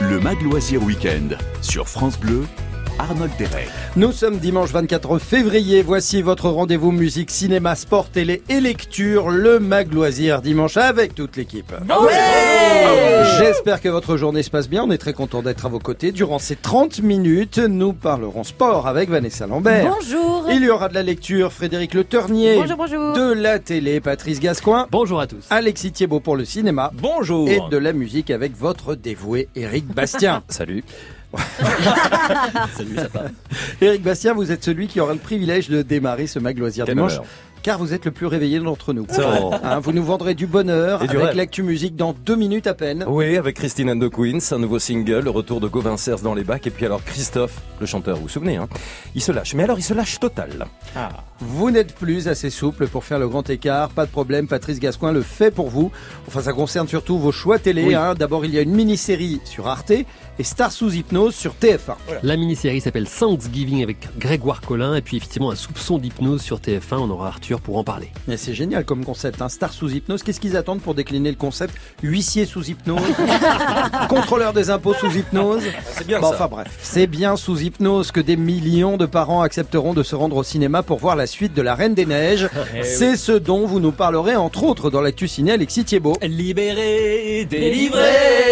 Le Mag Loisir Week-end sur France Bleu, Arnold Derek. Nous sommes dimanche 24 février. Voici votre rendez-vous musique, cinéma, sport, télé et lecture. Le Mag Loisir dimanche avec toute l'équipe. J'espère que votre journée se passe bien. On est très content d'être à vos côtés. Durant ces 30 minutes, nous parlerons sport avec Vanessa Lambert. Bonjour. Il y aura de la lecture, Frédéric Le Ternier. Bonjour, bonjour. De la télé, Patrice Gascoin. Bonjour à tous. Alexis Thiebaud pour le cinéma. Bonjour. Et de la musique avec votre dévoué Éric Bastien. Salut. Salut, ça va. Éric Bastien, vous êtes celui qui aura le privilège de démarrer ce Mag Loisir Quel dimanche. honneur. Car vous êtes le plus réveillé d'entre nous. Oh. Vous nous vendrez du bonheur Et du avec rêve. l'actu musique dans 2 minutes à peine. Oui, avec Christine and the Queens, un nouveau single, le retour de Gauvin Cers dans les bacs, et puis alors Christophe, le chanteur, vous vous souvenez, hein, il se lâche. Mais alors, il se lâche total. Vous n'êtes plus assez souple pour faire le grand écart, pas de problème, Patrice Gascoin le fait pour vous. Enfin, ça concerne surtout vos choix télé. Oui. D'abord, il y a une mini-série sur Arte et Star sous hypnose sur TF1. La mini-série s'appelle Thanksgiving avec Grégoire Collin et puis effectivement un soupçon d'hypnose sur TF1, on aura Arthur pour en parler. Mais c'est génial comme concept, hein. Star sous hypnose. Qu'est-ce qu'ils attendent pour décliner le concept? Huissier sous hypnose, contrôleur des impôts sous hypnose. C'est bien Bon, ça. enfin bref, c'est bien sous hypnose que des millions de parents accepteront de se rendre au cinéma pour voir la suite de La Reine des Neiges. C'est ce dont vous nous parlerez entre autres dans l'actu ciné, Alexis Thiebaud. Libéré, délivré.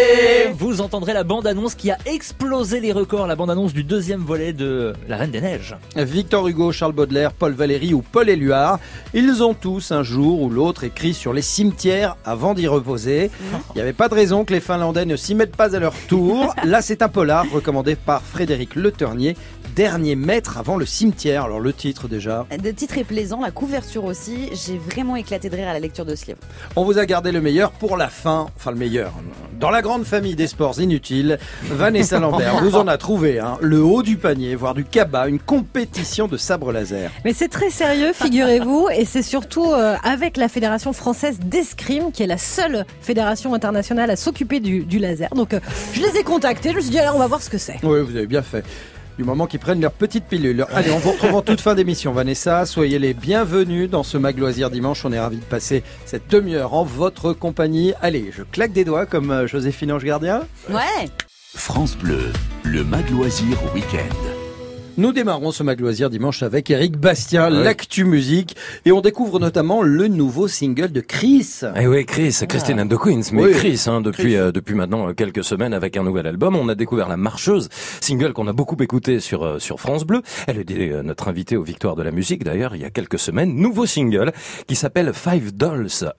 Vous entendrez la bande-annonce qui a explosé les records, la bande-annonce du 2e volet de La Reine des Neiges. Victor Hugo, Charles Baudelaire, Paul Valéry ou Paul Éluard, ils ont tous un jour ou l'autre écrit sur les cimetières avant d'y reposer. Il n'y avait pas de raison que les Finlandais ne s'y mettent pas à leur tour. Là, c'est un polar recommandé par Frédéric Le Ternier, Dernier maître avant le cimetière. Alors le titre déjà. Le titre est plaisant, la couverture aussi. J'ai vraiment éclaté de rire à la lecture de ce livre. On vous a gardé le meilleur pour la fin. Enfin le meilleur. Dans la grande famille des sports inutiles, Vanessa Lambert vous en a trouvé le haut du panier, voire du cabas, une compétition de sabre laser. Mais c'est très sérieux, figurez-vous, et c'est surtout avec la Fédération française d'escrime, qui est la seule fédération internationale à s'occuper du laser. Donc je les ai contactés, je me suis dit, allez, on va voir ce que c'est. Oui, vous avez bien fait. Du moment qu'ils prennent leur petite pilule. Allez, on vous retrouve en toute fin d'émission, Vanessa. Soyez les bienvenus dans ce Mag Loisir dimanche. On est ravis de passer cette demi-heure en votre compagnie. Allez, je claque des doigts comme Joséphine Ange Gardien. Ouais. France Bleu, le Mag Loisir Week-end. Nous démarrons ce Mag Loisir dimanche avec Éric Bastien, l'actu musique. Et on découvre notamment le nouveau single de Chris. Eh oui, Christine and the Queens, mais Oui. Chris, depuis maintenant quelques semaines avec un nouvel album. On a découvert La Marcheuse, single qu'on a beaucoup écouté sur France Bleu. Elle était notre invitée aux Victoires de la musique d'ailleurs il y a quelques semaines. Nouveau single qui s'appelle $5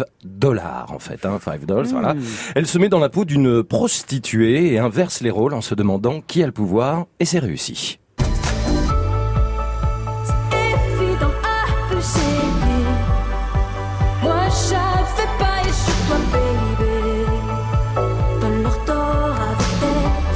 en fait, $5, voilà. Elle se met dans la peau d'une prostituée et inverse les rôles en se demandant qui a le pouvoir, et c'est réussi. Évident à peu s'aimer. Moi j'avais pas et sur toi baby. Donne-leur tort avec tes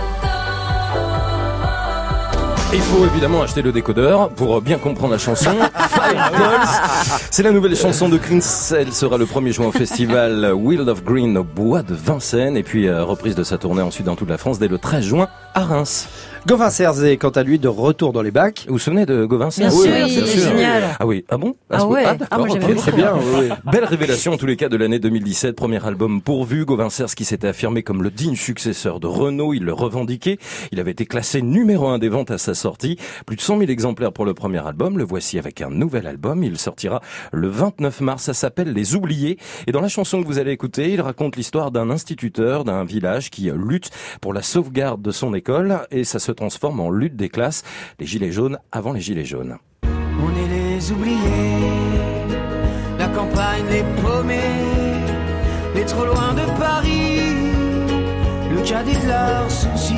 symptômes. Il faut évidemment acheter le décodeur pour bien comprendre la chanson. $5. C'est la nouvelle chanson de Chris. Elle sera le 1er juin au festival Wild of Green au Bois de Vincennes. Et puis reprise de sa tournée ensuite dans toute la France dès le 13 juin à Reims. Gauvin Cerzé, quant à lui, de retour dans les bacs. Vous vous souvenez de Gauvin Cers? Bien sûr, c'était génial. Ah oui, ah bon? Ah ouais. d'accord, Ah, moi, j'aimais ok, beaucoup. très bien. Oui. Belle révélation en tous les cas de l'année 2017, premier album pourvu. Gauvin Cers qui s'était affirmé comme le digne successeur de Renaud, il le revendiquait. Il avait été classé numéro 1 des ventes à sa sortie. Plus de 100 000 exemplaires pour le premier album. Le voici avec un nouvel album. Il sortira le 29 mars. Ça s'appelle Les Oubliés. Et dans la chanson que vous allez écouter, il raconte l'histoire d'un instituteur d'un village qui lutte pour la sauvegarde de son école. Et ça se transforme en lutte des classes. Les gilets jaunes avant les gilets jaunes. On est les oubliés, la campagne, les paumés, les trop loin de Paris, le cadet de leurs soucis.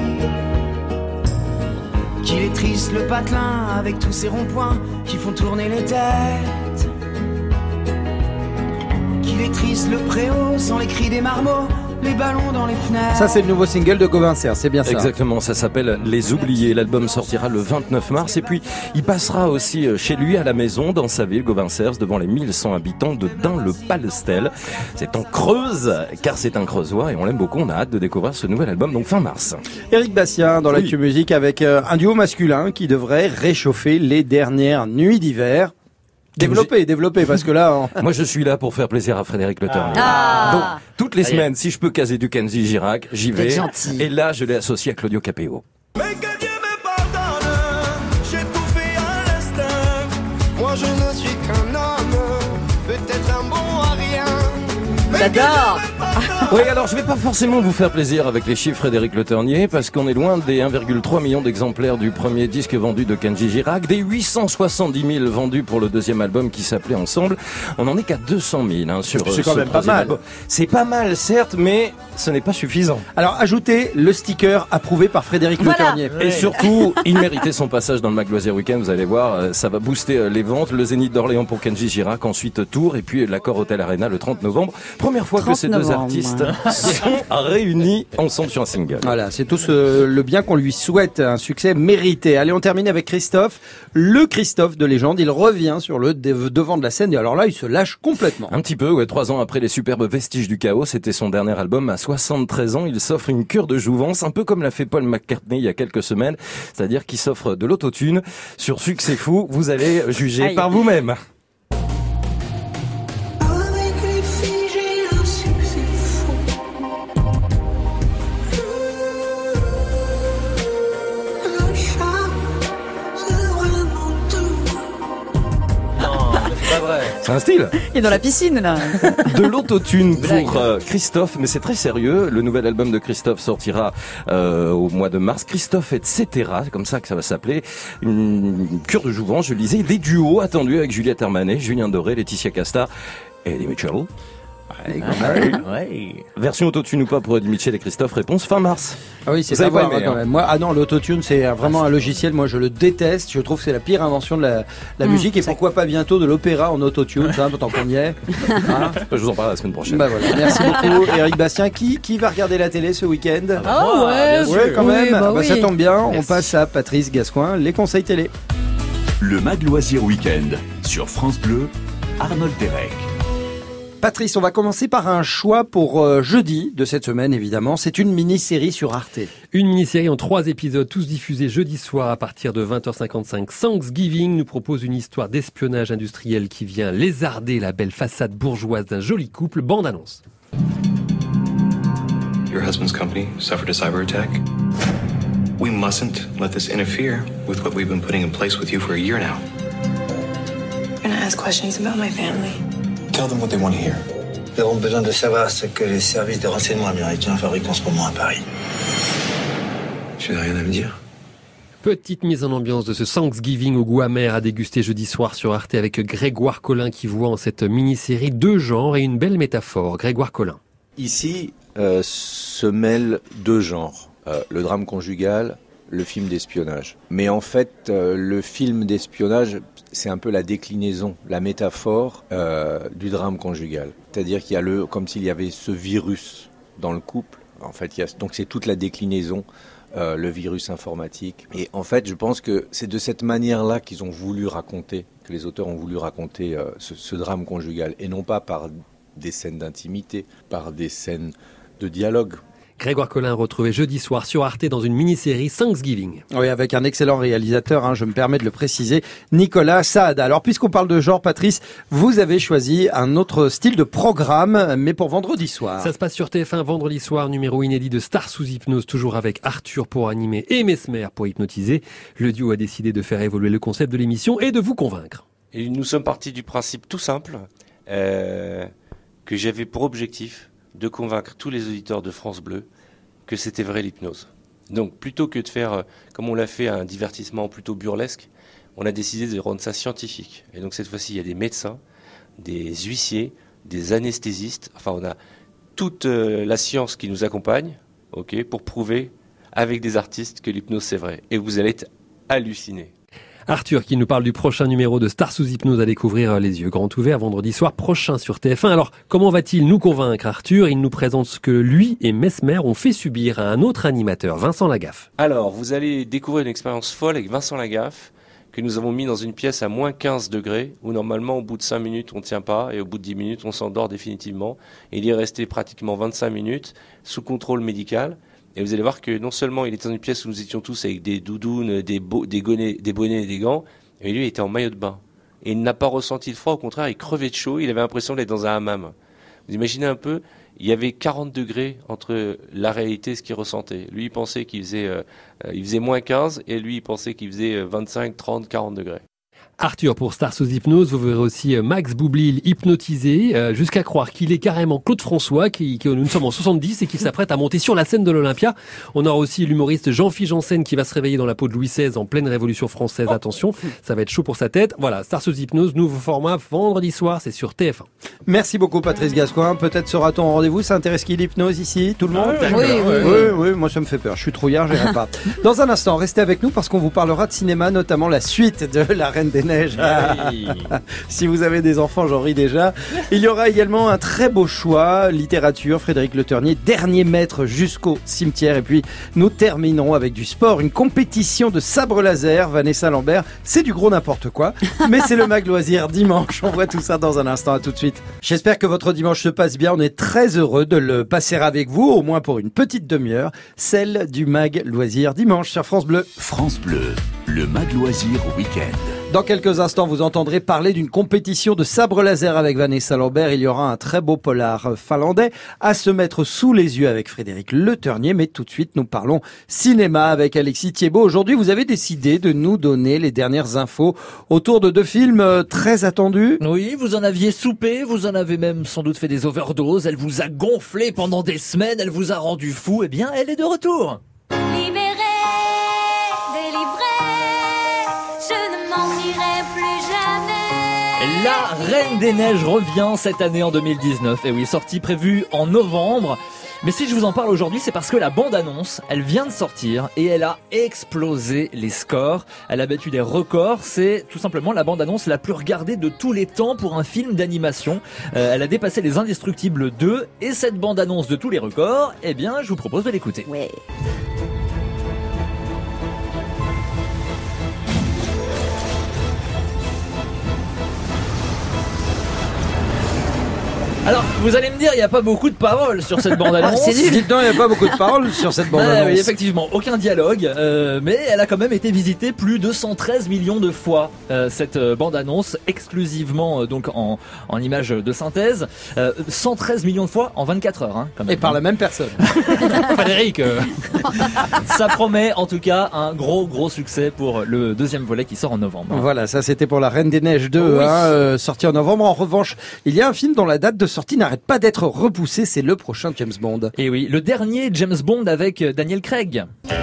Qu'il est triste le patelin avec tous ces ronds-points qui font tourner les têtes. Qu'il est triste le préau sans les cris des marmots, les ballons dans les fenêtres. Ça, c'est le nouveau single de Gauvin Cers, c'est bien ça. Exactement, ça s'appelle Les Oubliés. L'album sortira le 29 mars et puis il passera aussi chez lui à la maison dans sa ville, Gauvin Cers, devant les 1100 habitants de Dun-le-Palestel. C'est en Creuse, car c'est un Creusois et on l'aime beaucoup. On a hâte de découvrir ce nouvel album, donc fin mars. Éric Bastien dans l'actu musique avec un duo masculin qui devrait réchauffer les dernières nuits d'hiver. Développez, parce que là... Moi, je suis là pour faire plaisir à Frédéric Le Ternier. Donc, toutes les Ça y est. semaines, si je peux caser du Kenji Girac, j'y vais. T'es gentil. Et là, je l'ai associé à Claudio Capéo. Mais que Dieu me pardonne, j'ai tout fait à l'instinct. Moi je ne suis qu'un homme, peut-être un bon à rien. Mais que Dieu J'adore. me pardonne. Oui, alors je vais pas forcément vous faire plaisir avec les chiffres Frédéric Le Ternier, parce qu'on est loin des 1,3 million d'exemplaires du premier disque vendu de Kenji Girac, des 870 000 vendus pour le deuxième album qui s'appelait Ensemble. On en est qu'à 200 000 sur C'est quand ce même pas troisième mal. album. C'est pas mal, certes, mais ce n'est pas suffisant. Alors, ajoutez le sticker approuvé par Frédéric Voilà. Le Ternier. Et surtout, il méritait son passage dans le Mac Loisir Weekend, vous allez voir, ça va booster les ventes. Le Zénith d'Orléans pour Kenji Girac, ensuite Tours, et puis l'Accor Hotel Arena le 30 novembre. Première fois que 30 ces deux novembre. artistes sont réunis ensemble sur un single. Voilà, c'est tout le bien qu'on lui souhaite, un succès mérité. Allez, on termine avec Christophe, le Christophe de légende. Il revient sur le devant de la scène et alors là, il se lâche complètement. Un petit peu, ouais, 3 ans après les superbes Vestiges du chaos, c'était son dernier album. À 73 ans, il s'offre une cure de jouvence, un peu comme l'a fait Paul McCartney il y a quelques semaines, c'est-à-dire qu'il s'offre de l'autotune. Sur Succès Fou, vous allez juger Aïe. par vous-même. Avec les filles, j'ai un succès fou. Le chat, c'est vraiment tout. C'est un style. Il est dans la piscine, là. De l'autotune pour Christophe, mais c'est très sérieux. Le nouvel album de Christophe sortira au mois de mars. Christophe, etc. C'est comme ça que ça va s'appeler. Une cure de jouvence, je le disais. Des duos attendus avec Juliette Armanet, Julien Doré, Laetitia Casta et Eddie Mitchell. Ouais. Version autotune ou pas pour Eddie Mitchell et Christophe, réponse fin mars. Ah oui, c'est Vous avez à voir, pas aimé, quand hein. même. Moi, ah non, l'autotune, c'est vraiment un logiciel. Moi, je le déteste. Je trouve que c'est la pire invention de la musique. Et pourquoi pas bientôt de l'opéra en autotune, ça, tant qu'on y est. Hein. Je vous en parle la semaine prochaine. Bah voilà. Merci beaucoup, Eric Bastien. Qui va regarder la télé ce week-end? Ah ouais, bien Ouais, quand Oui, même. bah Bah, oui. ça tombe bien. On Merci. passe à Patrice Gascoin, les conseils télé. Le Mag Loisir Weekend sur France Bleu, Arnold Derek. Patrice, on va commencer par un choix pour jeudi de cette semaine, évidemment. C'est une mini-série sur Arte. Une mini-série en 3 épisodes, tous diffusés jeudi soir à partir de 20h55. Thanksgiving nous propose une histoire d'espionnage industriel qui vient lézarder la belle façade bourgeoise d'un joli couple. Bande-annonce. Your husband's company suffered a cyber attack. We mustn't let this interfere with what we've been putting in place with you for a year now. You're gonna ask questions about my family. Tell them what they want to hear. Nous avons besoin de savoir ce que les services de renseignement américains fabriquent en ce moment à Paris. Tu n'as rien à me dire? Petite mise en ambiance de ce Thanksgiving au goût amer à déguster jeudi soir sur Arte avec Grégoire Collin qui voit en cette mini-série 2 genres et une belle métaphore. Grégoire Collin. Ici se mêlent 2 genres, le drame conjugal, le film d'espionnage. Mais en fait, le film d'espionnage, c'est un peu la déclinaison, la métaphore du drame conjugal. C'est-à-dire qu'il y a comme s'il y avait ce virus dans le couple. En fait, donc c'est toute la déclinaison, le virus informatique. Et en fait, je pense que c'est de cette manière-là qu'ils ont voulu raconter, que les auteurs ont voulu raconter ce drame conjugal, et non pas par des scènes d'intimité, par des scènes de dialogue. Grégoire Collin retrouvé jeudi soir sur Arte dans une mini-série Thanksgiving. Oui, avec un excellent réalisateur, je me permets de le préciser, Nicolas Saada. Alors, puisqu'on parle de genre, Patrice, vous avez choisi un autre style de programme, mais pour vendredi soir. Ça se passe sur TF1 vendredi soir, numéro inédit de Stars sous hypnose, toujours avec Arthur pour animer et Mesmer pour hypnotiser. Le duo a décidé de faire évoluer le concept de l'émission et de vous convaincre. Et nous sommes partis du principe tout simple que j'avais pour objectif de convaincre tous les auditeurs de France Bleu que c'était vrai l'hypnose. Donc plutôt que de faire, comme on l'a fait, un divertissement plutôt burlesque, on a décidé de rendre ça scientifique. Et donc cette fois-ci, il y a des médecins, des huissiers, des anesthésistes, enfin on a toute la science qui nous accompagne, pour prouver avec des artistes que l'hypnose c'est vrai. Et vous allez être hallucinés. Arthur qui nous parle du prochain numéro de Stars sous hypnose à découvrir les yeux grands ouverts vendredi soir prochain sur TF1. Alors, comment va-t-il nous convaincre, Arthur? Il nous présente ce que lui et Mesmer ont fait subir à un autre animateur, Vincent Lagaffe. Alors, vous allez découvrir une expérience folle avec Vincent Lagaffe que nous avons mis dans une pièce à moins 15 degrés où normalement au bout de 5 minutes on ne tient pas et au bout de 10 minutes on s'endort définitivement. Et il y est resté pratiquement 25 minutes sous contrôle médical. Et vous allez voir que non seulement il était dans une pièce où nous étions tous avec des doudounes, des bonnets et des gants, mais lui il était en maillot de bain. et il n'a pas ressenti le froid, au contraire, il crevait de chaud, il avait l'impression d'être dans un hammam. Vous imaginez un peu, il y avait 40 degrés entre la réalité et ce qu'il ressentait. Lui, il pensait qu'il faisait moins 15, et lui, il pensait qu'il faisait 25, 30, 40 degrés. Arthur, pour Stars sous hypnose, vous verrez aussi Max Boublil hypnotisé, jusqu'à croire qu'il est carrément Claude François, nous sommes en 70 et qui s'apprête à monter sur la scène de l'Olympia. On aura aussi l'humoriste Jean-Philippe Janssen qui va se réveiller dans la peau de Louis XVI en pleine Révolution française. Attention, ça va être chaud pour sa tête. Voilà, Stars sous hypnose, nouveau format, vendredi soir, c'est sur TF1. Merci beaucoup Patrice Gascoin. Peut-être sera-t-on au rendez-vous. Ça intéresse qui l'hypnose ici? Tout le monde? Oui, moi ça me fait peur. Je suis trouillard, j'irai pas. Dans un instant, restez avec nous parce qu'on vous parlera de cinéma, notamment la suite de La Reine des Neiges. Si vous avez des enfants, j'en ris déjà. Il y aura également un très beau choix, littérature, Frédéric Le Ternier, dernier maître jusqu'au cimetière. Et puis nous terminerons avec du sport, une compétition de sabre laser. Vanessa Lambert, c'est du gros n'importe quoi, mais c'est le Mag Loisir dimanche. On voit tout ça dans un instant. À tout de suite. J'espère que votre dimanche se passe bien. On est très heureux de le passer avec vous, au moins pour une petite demi-heure, celle du Mag Loisir dimanche sur France Bleu. France Bleu, le Mag Loisir Week-end. Dans quelques instants, vous entendrez parler d'une compétition de sabre laser avec Vanessa Lambert. Il y aura un très beau polar finlandais à se mettre sous les yeux avec Frédéric Le Ternier. Mais tout de suite, nous parlons cinéma avec Alexis Thiebaud. Aujourd'hui, vous avez décidé de nous donner les dernières infos autour de deux films très attendus. Oui, vous en aviez soupé, vous en avez même sans doute fait des overdoses. Elle vous a gonflé pendant des semaines, elle vous a rendu fou. Eh bien, elle est de retour. La Reine des Neiges revient cette année en 2019. Et oui, sortie prévue en novembre. Mais si je vous en parle aujourd'hui, c'est parce que la bande-annonce, elle vient de sortir et elle a explosé les scores. Elle a battu des records. C'est tout simplement la bande-annonce la plus regardée de tous les temps pour un film d'animation. Elle a dépassé Les Indestructibles 2. Et cette bande-annonce de tous les records, eh bien, je vous propose de l'écouter. Ouais. Alors, vous allez me dire, il n'y a pas beaucoup de paroles sur cette bande-annonce. Dites-donc, il n'y a pas beaucoup de paroles sur cette bande-annonce. Oui, effectivement, aucun dialogue, mais elle a quand même été visitée plus de 113 millions de fois, cette bande-annonce, exclusivement donc en images de synthèse. 113 millions de fois en 24 heures. Hein, quand même. Et par la même personne. Frédéric Ça promet en tout cas un gros succès pour le deuxième volet qui sort en novembre. Voilà, ça c'était pour La Reine des Neiges 2, Oui. Sorti en novembre. En revanche, il y a un film dont la date de sortie n'arrête pas d'être repoussée, c'est le prochain James Bond. Et oui, le dernier James Bond avec Daniel Craig.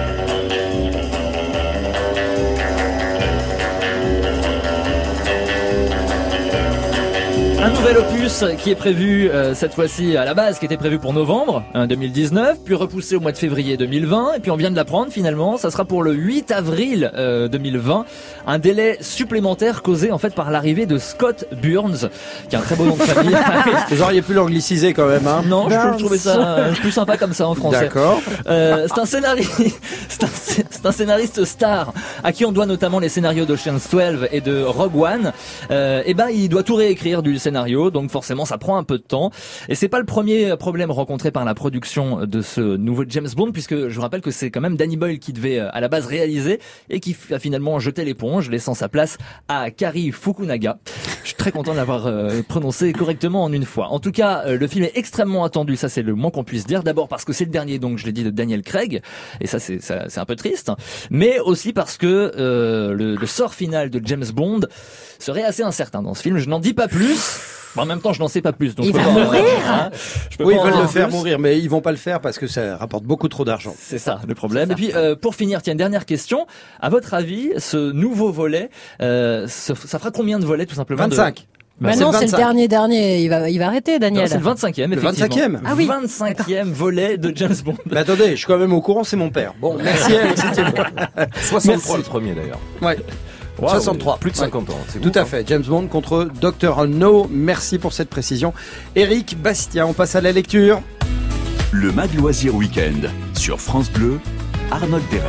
Un nouvel opus qui est prévu cette fois-ci à la base, qui était prévu pour novembre 2019, puis repoussé au mois de février 2020, et puis on vient de l'apprendre finalement, ça sera pour le 8 avril 2020. Un délai supplémentaire causé en fait par l'arrivée de Scott Burns, qui a un très beau nom de famille. Vous auriez pu l'angliciser quand même, hein. Non, je trouvais ça plus sympa comme ça en français. D'accord. C'est un scénariste star à qui on doit notamment les scénarios d'Ocean's 12 et de Rogue One. Et ben il doit tout réécrire du scénario, donc forcément ça prend un peu de temps. Et c'est pas le premier problème rencontré par la production de ce nouveau James Bond, puisque je vous rappelle que c'est quand même Danny Boyle qui devait à la base réaliser et qui a finalement jeté l'éponge, laissant sa place à Cary Fukunaga. Je suis très content de l'avoir prononcé correctement en une fois. En tout cas, le film est extrêmement attendu, ça c'est le moins qu'on puisse dire. D'abord parce que c'est le dernier, donc je l'ai dit, de Daniel Craig, et ça c'est un peu triste, mais aussi parce que le sort final de James Bond serait assez incertain dans ce film. Je n'en dis pas plus. En même temps, je n'en sais pas plus. Donc il va mourir. Oui, ils veulent le faire mourir, mais ils vont pas le faire parce que ça rapporte beaucoup trop d'argent. C'est ça le problème. Et puis, pour finir, tiens, une dernière question. À votre avis, ce nouveau volet, ça fera combien de volets tout simplement? 25. Bah non, c'est le dernier. Il va arrêter, Daniel. C'est le 25e, effectivement. Le 25e. Ah oui. 25e volet de James Bond. Mais attendez, je suis quand même au courant, c'est mon père. Bon, merci Alexis. 63 le premier d'ailleurs. Ouais. Wow, 63. Plus de 50 ans. C'est tout ouf, à fait. James Bond contre Dr. No. Merci pour cette précision. Éric Bastien, on passe à la lecture. Le Mag Loisir Week-end sur France Bleu, Arnold Derek.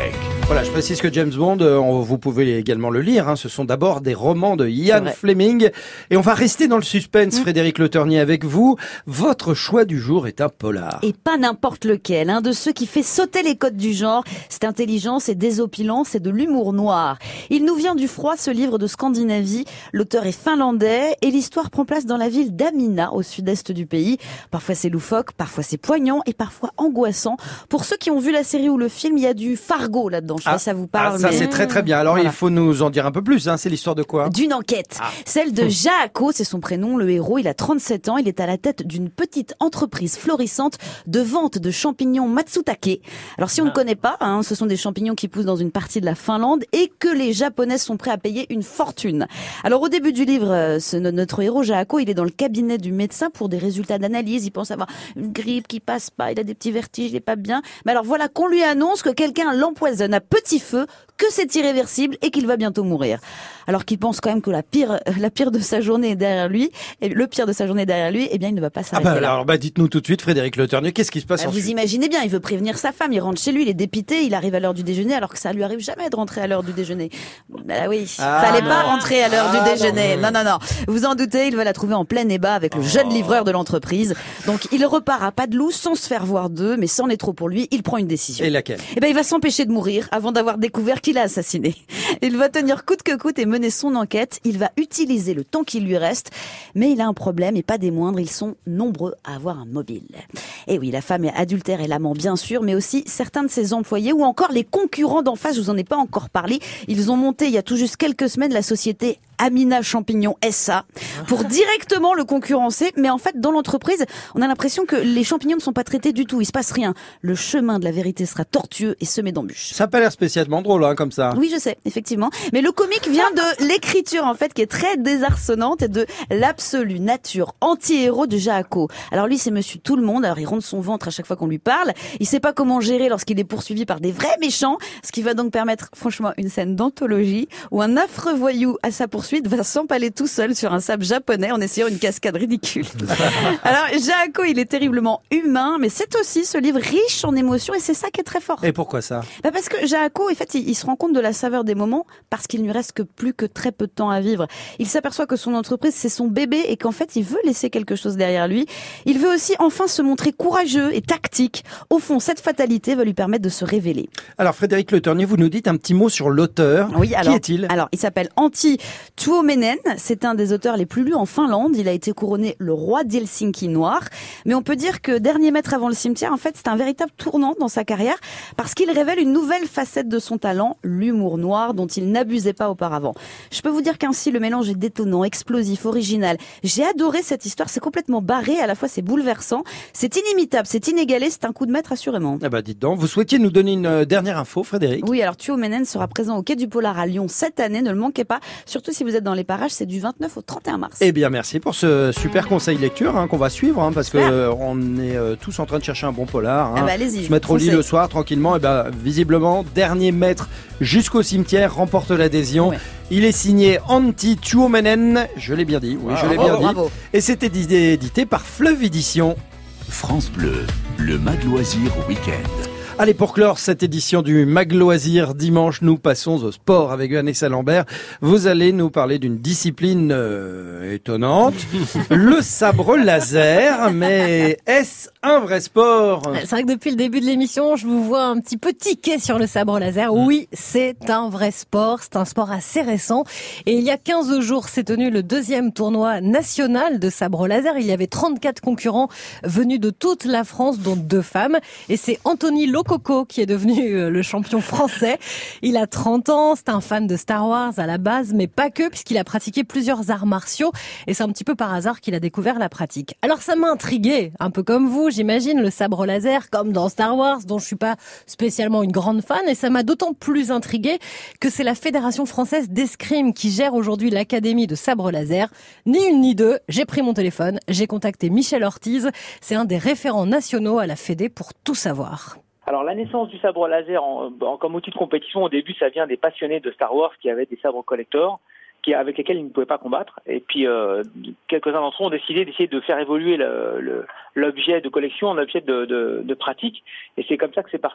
Voilà, je précise que James Bond, vous pouvez également le lire, hein, ce sont d'abord des romans de Ian Fleming. Et on va rester dans le suspense, Frédéric Le Ternier, avec vous. Votre choix du jour est un polar. Et pas n'importe lequel, de ceux qui fait sauter les codes du genre. C'est intelligent, c'est désopilant, c'est de l'humour noir. Il nous vient du froid, ce livre de Scandinavie. L'auteur est finlandais et l'histoire prend place dans la ville d'Amina, au sud-est du pays. Parfois c'est loufoque, parfois c'est poignant et parfois angoissant. Pour ceux qui ont vu la série ou le film, il y a du Fargo là-dedans. Je sais pas si ça vous parle. Ça c'est très très bien. Alors voilà. Il faut nous en dire un peu plus. C'est l'histoire de quoi? D'une enquête. Celle de Jaakko, c'est son prénom. Le héros, il a 37 ans. Il est à la tête d'une petite entreprise florissante de vente de champignons Matsutake. Alors si on ne connaît pas, ce sont des champignons qui poussent dans une partie de la Finlande et que les Japonais sont prêts à payer une fortune. Alors au début du livre, notre héros Jaakko, il est dans le cabinet du médecin pour des résultats d'analyse. Il pense avoir une grippe qui passe pas, il a des petits vertiges, il est pas bien. Mais alors voilà qu'on lui annonce que quelqu'un l'empoisonne à petit feu, que c'est irréversible et qu'il va bientôt mourir. Alors qu'il pense quand même que la pire de sa journée est derrière lui, et le pire de sa journée est derrière lui, eh bien il ne va pas s'arrêter là. Alors dites-nous tout de suite, Frédéric Le Ternier, qu'est-ce qui se passe ensuite? Vous imaginez bien, il veut prévenir sa femme, il rentre chez lui, il est dépité, il arrive à l'heure du déjeuner alors que ça lui arrive jamais de rentrer à l'heure du déjeuner. Oui, fallait pas rentrer à l'heure du déjeuner. Non. Vous en doutez, il va la trouver en plein débat avec le jeune livreur de l'entreprise. Donc il repart à pas de loup sans se faire voir d'eux, mais c'en est trop pour lui, il prend une décision. Et laquelle? Il va s'empêcher de mourir avant d'avoir découvert qu'il a assassiné. Il va tenir coûte que coûte et mener son enquête. Il va utiliser le temps qui lui reste. Mais il a un problème et pas des moindres. Ils sont nombreux à avoir un mobile. Et oui, la femme est adultère et l'amant bien sûr, mais aussi certains de ses employés ou encore les concurrents d'en face. Je vous en ai pas encore parlé. Ils ont monté il y a tout juste quelques semaines la société Amina Champignons SA pour directement le concurrencer. Mais en fait, dans l'entreprise, on a l'impression que les champignons ne sont pas traités du tout. Il se passe rien. Le chemin de la vérité sera tortueux et semé d'embûches. Ça n'a pas l'air spécialement drôle, comme ça. Oui, je sais, effectivement. Mais le comique vient de l'écriture, en fait, qui est très désarçonnante et de l'absolue nature anti-héros de Jaakko. Alors lui, c'est monsieur tout le monde. Alors il ronde son ventre à chaque fois qu'on lui parle. Il sait pas comment gérer lorsqu'il est poursuivi par des vrais méchants. Ce qui va donc permettre, franchement, une scène d'anthologie où un affreux voyou à sa poursuite va s'empaler tout seul sur un sable japonais en essayant une cascade ridicule. Alors Jaakko, il est terriblement humain, mais c'est aussi ce livre riche en émotions et c'est ça qui est très fort. Et pourquoi ça? Parce que Jaakko, en fait, il se rend compte de la saveur des moments parce qu'il ne lui reste que plus que très peu de temps à vivre. Il s'aperçoit que son entreprise, c'est son bébé et qu'en fait, il veut laisser quelque chose derrière lui. Il veut aussi enfin se montrer courageux et tactique. Au fond, cette fatalité va lui permettre de se révéler. Alors Frédéric Le Ternier, vous nous dites un petit mot sur l'auteur. Oui, qui est-il? Alors, il s'appelle Antti Tuominen. C'est un des auteurs les plus lus en Finlande. Il a été couronné le roi d'Helsinki noir. Mais on peut dire que Dernier maître avant le cimetière, en fait, c'est un véritable tournant dans sa carrière parce qu'il révèle une nouvelle facette de son talent, l'humour noir dont il n'abusait pas auparavant. Je peux vous dire qu'ainsi le mélange est détonnant, explosif, original. J'ai adoré cette histoire, c'est complètement barré, à la fois c'est bouleversant, c'est inimitable, c'est inégalé, c'est un coup de maître assurément. Dites donc, vous souhaitiez nous donner une dernière info, Frédéric? Oui, alors Tuominen sera présent au Quai du Polar à Lyon cette année, ne le manquez pas, surtout si vous êtes dans les parages, c'est du 29 au 31 mars. Eh bien merci pour ce super conseil lecture qu'on va suivre, parce que on est tous en train de chercher un bon polar. Allez-y, se mettre au lit le soir tranquillement, visiblement, Dernier maître jusqu'au cimetière remporte l'adhésion. Ouais. Il est signé Antti Tuominen, je l'ai bien dit, je l'ai bien dit. Bravo. Et c'était édité par Fleuve Édition. France Bleu, le Mag Loisir Week-end. Allez, pour clore cette édition du Mag Loisir dimanche, nous passons au sport avec Vanessa Lambert. Vous allez nous parler d'une discipline étonnante, le sabre laser. Mais est-ce un vrai sport? C'est vrai que depuis le début de l'émission, je vous vois un petit peu tiquer sur le sabre laser. Oui, c'est un vrai sport. C'est un sport assez récent. Et il y a 15 jours, s'est tenu le 2e tournoi national de sabre laser. Il y avait 34 concurrents venus de toute la France, dont 2 femmes. Et c'est Anthony Lococo qui est devenu le champion français. Il a 30 ans, c'est un fan de Star Wars à la base, mais pas que, puisqu'il a pratiqué plusieurs arts martiaux. Et c'est un petit peu par hasard qu'il a découvert la pratique. Alors ça m'a intrigué, un peu comme vous, j'imagine, le sabre laser, comme dans Star Wars, dont je suis pas spécialement une grande fan. Et ça m'a d'autant plus intrigué que c'est la Fédération française d'escrime qui gère aujourd'hui l'Académie de sabre laser. Ni une ni deux, j'ai pris mon téléphone, j'ai contacté Michel Ortiz. C'est un des référents nationaux à la Fédé pour tout savoir. Alors la naissance du sabre laser comme outil de compétition, au début ça vient des passionnés de Star Wars qui avaient des sabres collector avec lesquels ils ne pouvaient pas combattre. Et puis quelques-uns d'entre eux ont décidé d'essayer de faire évoluer l'objet de collection en objet de pratique. Et c'est comme ça que c'est parti.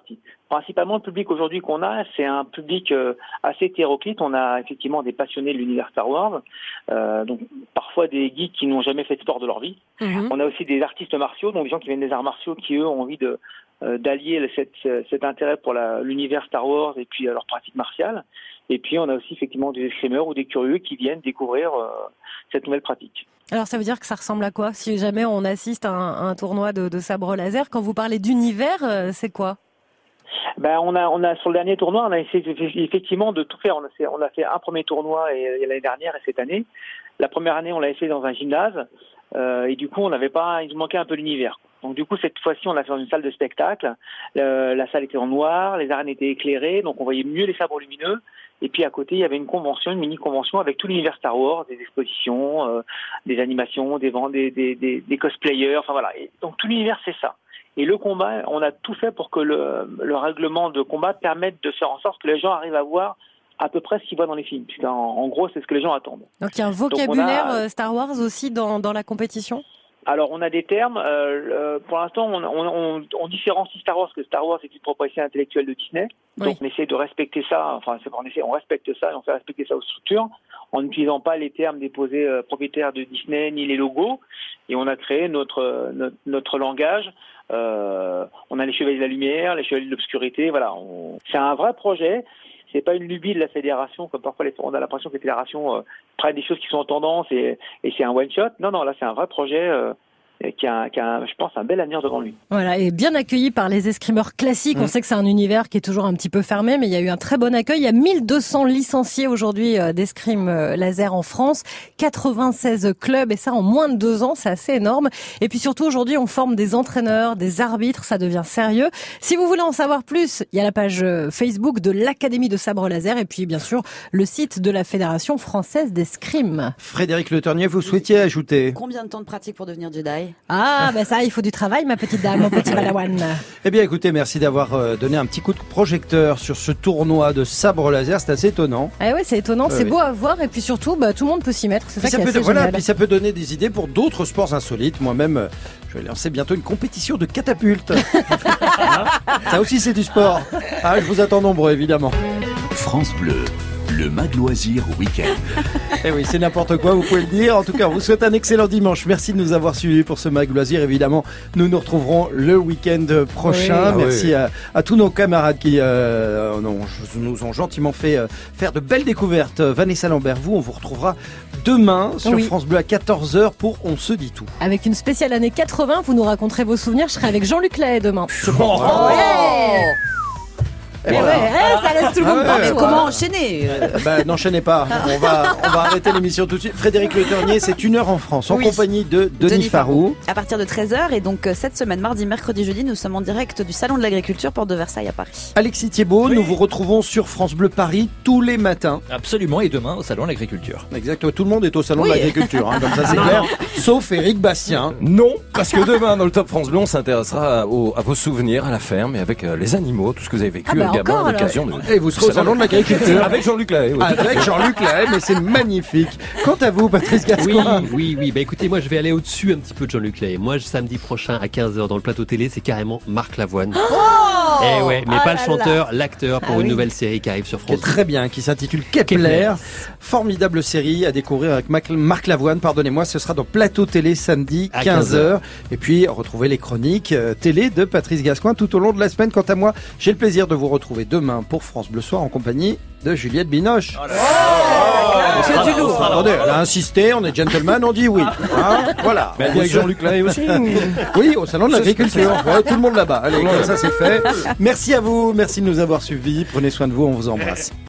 Principalement, le public aujourd'hui qu'on a, c'est un public assez hétéroclite. On a effectivement des passionnés de l'univers Star Wars, donc parfois des geeks qui n'ont jamais fait de sport de leur vie. On a aussi des artistes martiaux, donc des gens qui viennent des arts martiaux qui, eux, ont envie d'allier cet intérêt pour l'univers Star Wars et puis leur pratique martiale. Et puis, on a aussi effectivement des escrimeurs ou des curieux qui viennent découvrir cette nouvelle pratique. Alors ça veut dire que ça ressemble à quoi si jamais on assiste à un tournoi de sabre laser? Quand vous parlez d'univers, c'est quoi? Ben on a sur le dernier tournoi, on a essayé effectivement de tout faire. On a fait un premier tournoi l'année dernière et cette année. La première année, on l'a fait dans un gymnase et du coup, il nous manquait un peu l'univers. Donc du coup, cette fois-ci, on l'a fait dans une salle de spectacle. La salle était en noir, les arènes étaient éclairées, donc on voyait mieux les sabres lumineux. Et puis à côté, il y avait une mini-convention avec tout l'univers Star Wars, des expositions, des animations, des ventes, des cosplayers, enfin voilà. Et donc tout l'univers, c'est ça. Et le combat, on a tout fait pour que le règlement de combat permette de faire en sorte que les gens arrivent à voir à peu près ce qu'ils voient dans les films. En gros, c'est ce que les gens attendent. Donc il y a un vocabulaire Star Wars aussi dans la compétition? Alors, on a des termes. Pour l'instant, on différencie Star Wars, que Star Wars est une propriété intellectuelle de Disney. Donc, on essaie de respecter ça. Enfin, on respecte ça et on fait respecter ça aux structures en n'utilisant pas les termes déposés propriétaires de Disney ni les logos. Et on a créé notre langage. On a les Chevaliers de la Lumière, les Chevaliers de l'Obscurité. Voilà. C'est un vrai projet. C'est pas une lubie de la fédération, comme parfois on a l'impression que les fédérations prennent des choses qui sont en tendance et c'est un one shot. Non, là c'est un vrai projet qui a, je pense, un bel avenir devant lui. Voilà, et bien accueilli par les escrimeurs classiques. On sait que c'est un univers qui est toujours un petit peu fermé, mais il y a eu un très bon accueil. Il y a 1200 licenciés aujourd'hui d'escrime laser en France, 96 clubs, et ça en moins de 2 ans, c'est assez énorme. Et puis surtout, aujourd'hui, on forme des entraîneurs, des arbitres, ça devient sérieux. Si vous voulez en savoir plus, il y a la page Facebook de l'Académie de sabre laser, et puis bien sûr, le site de la Fédération française d'escrime. Frédéric Le Ternier, vous souhaitiez ajouter? Combien de temps de pratique pour devenir Jedi? Ah, ben ça, il faut du travail, ma petite dame, mon petit padawan. Eh bien, écoutez, merci d'avoir donné un petit coup de projecteur sur ce tournoi de sabre laser. C'est assez étonnant. Ah ouais, c'est étonnant, c'est beau à voir, et puis surtout, tout le monde peut s'y mettre. C'est ça qui est assez génial. Puis ça peut donner des idées pour d'autres sports insolites. Moi-même, je vais lancer bientôt une compétition de catapulte. Ça aussi, c'est du sport. Je vous attends nombreux, évidemment. France Bleu, le Mag Loisir Week-end. Eh oui, c'est n'importe quoi, vous pouvez le dire. En tout cas, on vous souhaite un excellent dimanche. Merci de nous avoir suivis pour ce Mag Loisir. Évidemment, nous nous retrouverons le week-end prochain. Oui, merci à tous nos camarades qui nous ont gentiment fait faire de belles découvertes. Vanessa Lambert, on vous retrouvera demain sur France Bleu à 14h pour On se dit tout. Avec une spéciale année 80, vous nous raconterez vos souvenirs. Je serai avec Jean-Luc Lahaye demain. Ça laisse tout le monde mais comment enchaîner? N'enchaînez pas. On va arrêter l'émission tout de suite. Frédéric Le Ternier, c'est 1h en France en compagnie de Denis Farou. À partir de 13h et donc cette semaine, mardi, mercredi, jeudi, nous sommes en direct du Salon de l'Agriculture, porte de Versailles à Paris. Alexis Thiebaud, nous vous retrouvons sur France Bleu Paris tous les matins. Absolument, et demain au Salon de l'Agriculture. Exactement, tout le monde est au Salon de l'Agriculture, comme ça c'est clair. Sauf Éric Bastien. Non, parce que demain dans le Top France Bleu, on s'intéressera à vos souvenirs à la ferme et avec les animaux, tout ce que vous avez vécu. Gamin à l'occasion de... Et vous serez au Salon de l'Agriculture. Avec Jean-Luc Lahaye. Avec Jean-Luc Lahaye, mais c'est magnifique. Quant à vous, Patrice Gascoigne. Oui. Écoutez, moi je vais aller au-dessus un petit peu de Jean-Luc Lahaye. Moi, samedi prochain à 15h dans le plateau télé, c'est carrément Marc Lavoine. Pas le chanteur, l'acteur pour une nouvelle série qui arrive sur France. Très bien, qui s'intitule Kepler. Formidable série à découvrir avec Marc Lavoine. Pardonnez-moi, ce sera dans plateau télé samedi 15h. Et puis, retrouvez les chroniques télé de Patrice Gascoigne tout au long de la semaine. Quant à moi, j'ai le plaisir de vous retrouver demain pour France Bleu Soir en compagnie de Juliette Binoche. Que du lourd. Attendez, elle a insisté, on est gentleman, on dit oui. Voilà. Mais avec Jean-Luc Lahaye aussi. Oui, au Salon de l'Agriculture. Tout le monde là-bas. Allez, comme ça c'est fait. Merci à vous, merci de nous avoir suivis. Prenez soin de vous, on vous embrasse.